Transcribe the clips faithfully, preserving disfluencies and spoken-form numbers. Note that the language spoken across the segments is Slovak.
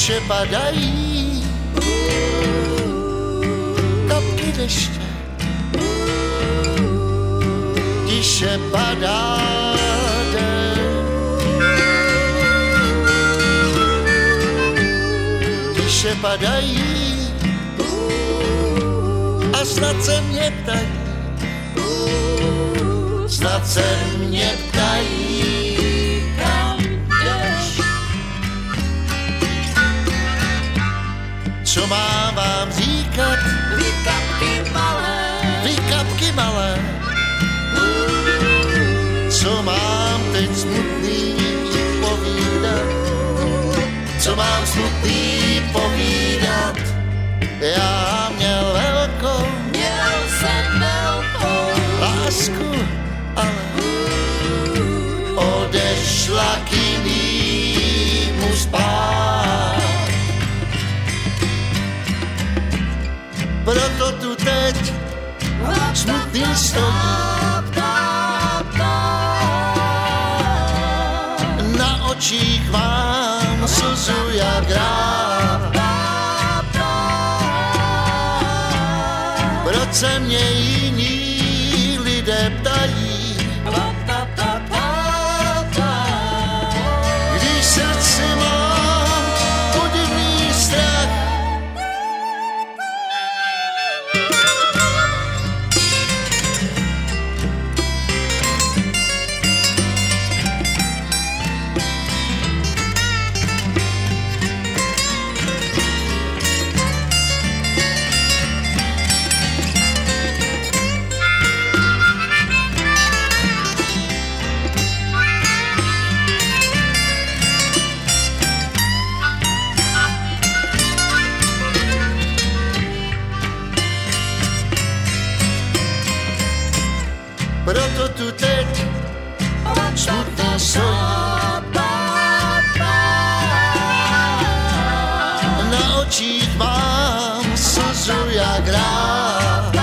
Tiše padají kapky deště, tiše padá den, tiše padají a snad se mě ptají, snad se mě ptají, kam jdeš. Co mám vám říkat? Vy kapky malé, Vy kapky malé, co mám teď smutný povídat? Co mám smutný povídat? Já měl velkou, měl jsem velkou lásku, ale odešla k jinýmu spát. Proto tu teď smutný stojí, na očích mám slzu jak rád. Proč se mě jiní lidé ptají, když srdci mám podivný strach. Proto tu teď smutný stojí, na očích mám slzu jak rád.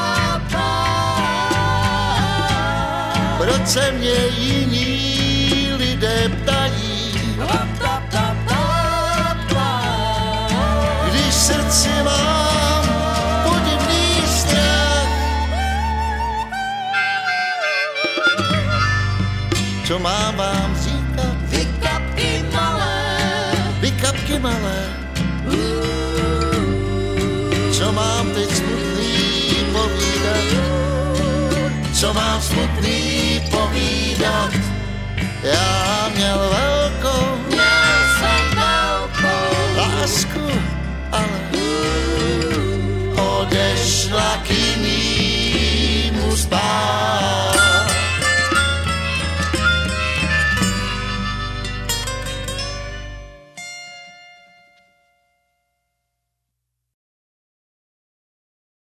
Proč se mě jiní lidé ptají, když srdci mám podivný strach. Co mám vám říkat? Vy kapky malé, Vy kapky malé, co mám teď smutný povídat? Co mám smutný povídat? Já měl velkou, měl jsem velkou lásku,